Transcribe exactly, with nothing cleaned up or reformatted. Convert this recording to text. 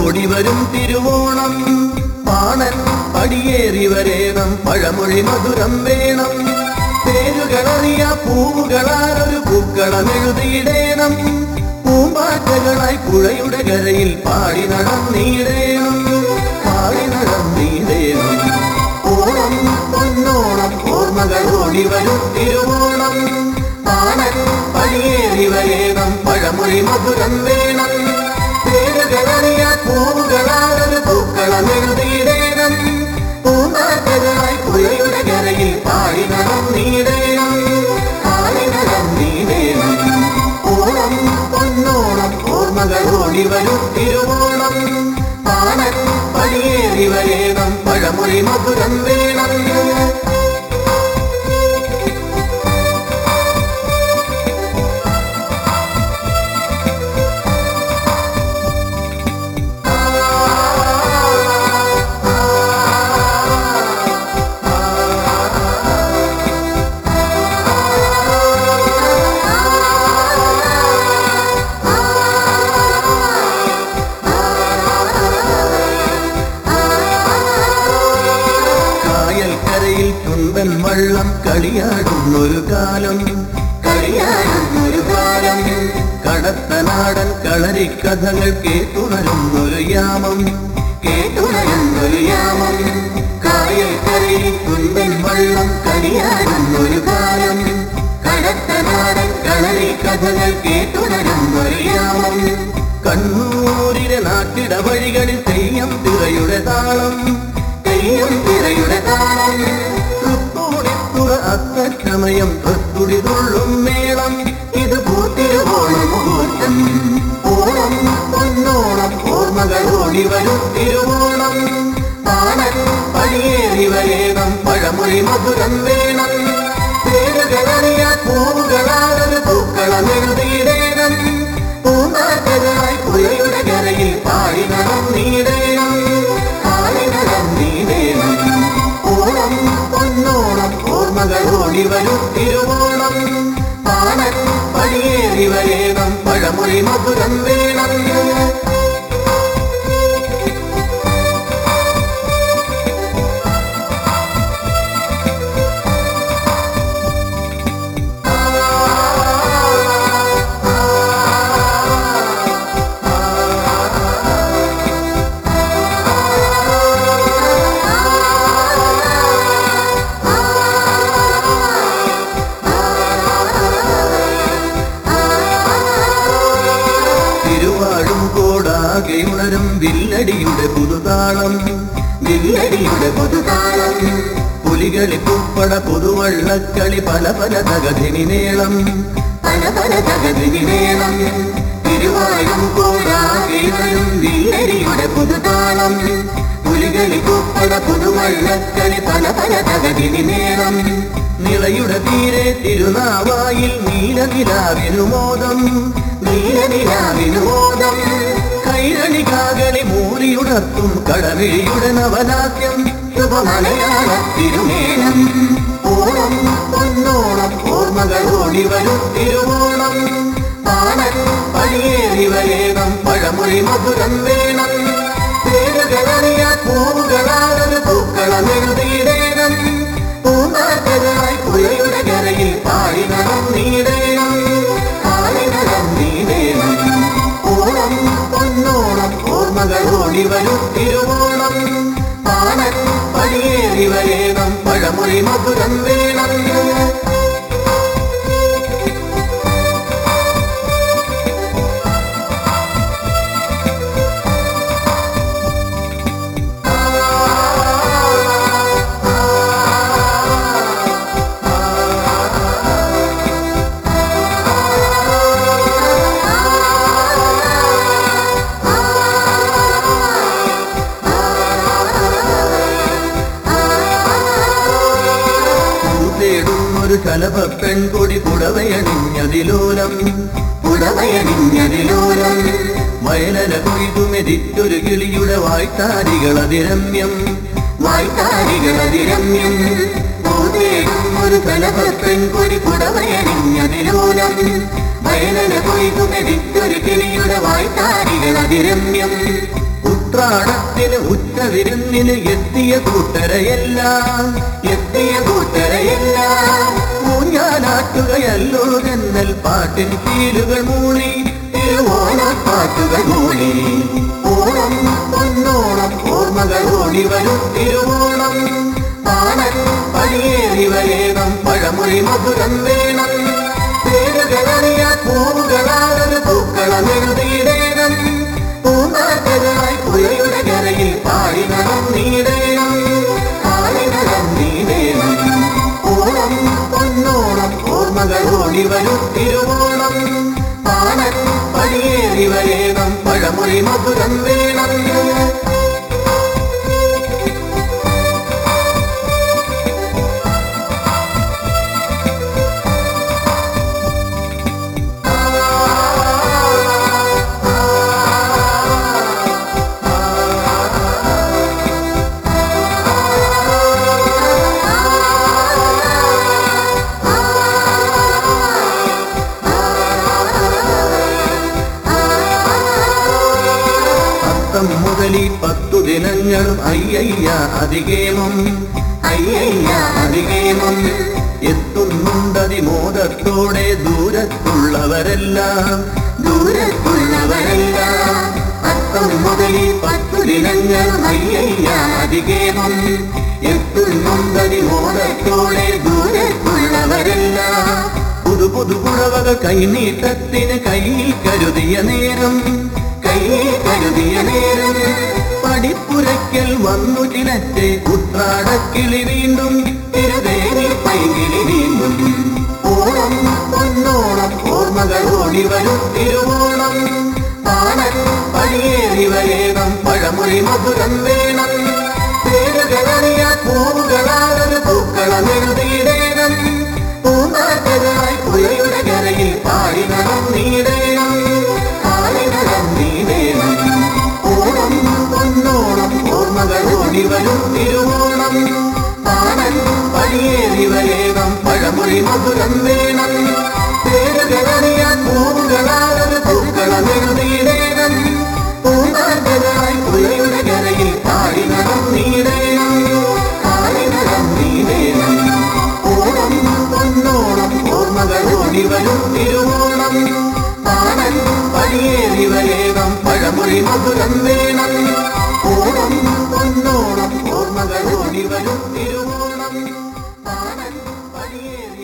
ഓടി വരും തിരുവോണം. പാണൻ പടിയേറി വരേണം, പഴമൊഴി മധുരം വേണം. പേരുകളറിയ പൂവുകളാരൊരു പൂക്കളമെഴുതിയിടേണം. പൂമ്പാറ്റകളായി പുഴയുടെ കരയിൽ പാടി നടന്നീടേണം, പാടി നടന്നീടേണം. ഓണം പൊന്നോണം ഓർമ്മകൾ ഓടി വരും തിരുവോണം. പാണൻ പടിയേറി വരേണം, പഴമൊഴി മധുരം വേണം. പേരുകളറിയ പൂവുകളാരൊരു പൂക്കളമെഴുതിയിടേണം. പൂമ്പാറ്റകളായി പുഴയുടെ കരയിൽ പാടി നടന്നീടേണം, പാടി നടന്നീടേണം. ഓണം പൊന്നോണം ഓർമ്മകൾ ഓടി വരും തിരുവോണം. പാണൻ പടിയേറി വരേണം, പഴമൊഴി മധുരം വേണം. ചുണ്ടൻ വള്ളം കളിയാടുന്നൊരു കാലം, കളിയാടുന്നൊരു കാലം. കടത്തനാടൻ കളരിക്കഥകൾ കേട്ടുണരുന്നൊരു യാമം, കേട്ടുണരുന്നൊരു യാമം. കായൽക്കരയിൽ ചുണ്ടൻ വള്ളം കളിയാടുന്നൊരു കാലം, കടത്തനാടൻ കളരിക്കഥകൾ കേട്ടുണരുന്നൊരു യാമം. കണ്ണൂരിലെ നാട്ടിട വഴികളിൽ തെയ്യം തിറയുടെ താളം, തെയ്യം തിറയുടെ താളം. അത്തച്ചമയം കത്തുടി തുള്ളും മേളം, ഇത് പൂത്തിരുവോണം മുഹൂർത്തം. ഓണം പൊന്നോണം ഓർമ്മകൾ ഓടി വരും തിരുവോണം. പാണൻ പടിയേറി വരേണം, പഴമൊഴി മധുരം വേണം. പേരുകളറിയ പൂവുകളാരൊരു പൂക്കളമെഴുതിയിടേണം. പൂമ്പാറ്റകളായി പുഴയുടെ കരയിൽ പാടി നടന്നീടേണം, പാടി നടന്നീടേണം. ഓണം പൊന്നോണം ഓർമ്മകൾ ഓടി വരും തിരുവോണം. പാണൻ പടിയേറി വരേണം, പഴമൊഴി മധുരം വേണം. ഉണരും വില്ലടിയുടെ പുതുതാളം, വില്ലടിയുടെ പുതുതാളം. പുലികളി കുപ്പട പുതുവള്ളക്കളി പല പല തകതിനി മേളം, പല പല തകതിനി മേളം. തിരുവായും കോടാകേവരും വില്ലടിയുടെ പുതുതാളം. പുലികളി കുപ്പട പുതുവള്ളക്കളി പല പല തകതിനി മേളം. നിളയുടെ തീരെ തിരുനാവായിൽ നീലനിലാവിനു മോദം, നീലനിലാവിനു മോദം. കൈരളി കാകളി മൂറിയുണർത്തും കടവിഴിയുടെ നവനാട്യം, ശുഭമലയാള തിരുമേളം. ഓണം പൊന്നോണം ഓർമ്മകൾ ഓടി വരും തിരുവോണം. പാണൻ പടിയേറി വരേണം, പഴമൊഴി മധുരം വേണം. പേരുകളറിയ പൂവുകളാരൊരു പൂക്കളമെഴുതിയിടേണം. പൂമ്പാറ്റകളായി പുഴയുടെ കരയിൽ പാടി നടന്നീടേണം, പാടി നടന്നീടേണം. ഓണം പൊന്നോണം ഓർമ്മകൾ ഓടി വരും തിരുവോണം. പാണൻ പടിയേറി വരേണം, പഴമൊഴി മധുരം വേണം. ഒരു കലപ പെൺകൊടി പുടവയണിഞ്ഞതിലോലം, പുടവയണിഞ്ഞതിലോലം. വയലല കൊയ്തു മെതിറ്റൊരു കിളിയുടെ വായ്ത്താരികളതിരമ്യം, വായ്ത്താരികളതിരമ്യം. ഒരു കലപ പെൺകൊടി പുടവയണിഞ്ഞതിലോലം. വയലല കൊയ്തു മെതിറ്റൊരു കിളിയുടെ വായ്ത്താരികളതിരമ്യം. ഉത്രാടത്തിന് ഉച്ചവിരുന്നിന് എത്തിയ കൂട്ടരയെല്ലാം എത്തിയ കൂട്ടരയെല്ലാം ഊഞ്ഞാലാട്ടുകയല്ലോ എന്നൽ പാട്ടിൻ ശീലുകൾ മൂളി തിരുവോണപ്പാട്ടുകൾ മൂളി ഓണം പൊന്നോണം ഓർമ്മകൾ ഓടി വരും തിരുവോണം പാണൻ പടിയേറി വരേണം പഴമൊഴി മധുരം വേണം പേരുകളറിയ പൂവുകളാലൊരു പൂക്കളമെഴുതിയിടേണം പൂങ്കാറ്റകളായി പുഴയുടെ കരയിൽ പാടി നടന്നീടേണം പാടി നടന്നീടേണം ഓണം പൊന്നോണം ഓർമ്മകൾ ഓടി വരും തിരുവോണം പാണൻ പടിയേറി വരേണം പഴമൊഴി മധുരം വേണം മുതലി പത്തു ദിനങ്ങളും അയ്യയ്യ അതികേമം അയ്യയ്യ അതികേമം എത്തുന്നുണ്ടതിമോദത്തോടെ ദൂരത്തുള്ളവരെല്ലാം ദൂരത്തുള്ളവരെല്ലാം അത്തം മുതലി പത്തു ദിനങ്ങളും അയ്യയ്യ അതികേമം എത്തുന്നുണ്ടതിമോദത്തോടെ ദൂരത്തുള്ളവരെല്ലാം പുതു പുതു പുഴവകൾ കൈനീട്ടത്തിന് കയ്യിൽ കരുതിയ നേരം കയ്യിൽ കരുതിയ നേരം പടിപ്പുരയ്ക്കൽ വന്നു ചിലത്തെ ഉത്രാടക്കിളി വീണ്ടും തിരുവേലി പൈകിളി വീണ്ടും ഓണം പൊന്നോണം ഓർമ്മകൾ ഓടി വരും തിരുവോണം പാണൻ പടിയേറി വരേണം പഴമൊഴി മധുരം വേണം പേരുകളറിയ പൂവുകളാലൊരു പൂക്കളമെഴുതിയിടേണം പൂങ്കാറ്റകളായി പുഴയുടെ കരയിൽ പാടി നടന്നീടേണം പാടി നടന്നീടേണം ഓണം പൊന്നോണം ഓർമ്മകൾ ഓടി വരും തിരുവോണം പാണൻ പടിയേറി വരേണം പഴമൊഴി മധുരം വേണം പേരുകളറിയ പൂവുകളാലൊരു പൂക്കളമെഴുതിയിടേണം പൂങ്കാറ്റകളായി പുഴയുടെ കരയിൽ പാടി നടന്നീടേണം പാടി നടന്നീടേണം ഓണം പൊന്നോണം ഓർമ്മകൾ ഓടി വരും തിരുവോണം പാണൻ പടിയേറി വരേണം പഴമൊഴി മധുരം വേണം ഓണം പൊന്നോണം ഓർമ്മകൾ ഓടി വരും തിരുവോണം പാണൻ പടിയേറി